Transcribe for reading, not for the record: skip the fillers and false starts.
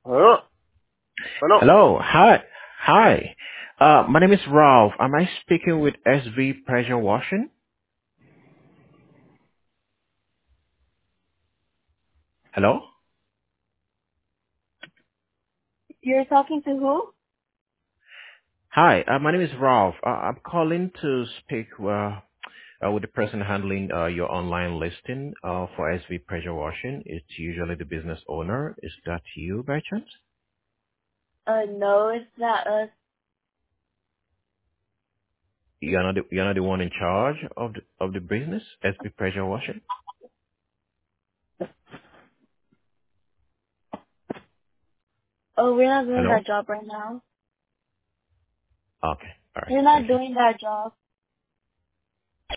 Hello? Hello? Hello. Hi. Hi. My name is Ralph. Am I speaking with SV Pressure Washing? Hello? You're talking to who? Hi. My name is Ralph. I'm calling to speak with the person handling your online listing for SV Pressure Washing. It's usually the business owner. Is that you by chance? No, it's not us. You're not the one in charge of the business, SV Pressure Washing? Oh, we're not doing Hello? that job right now. Okay. All right. We're not Thank you. doing that job.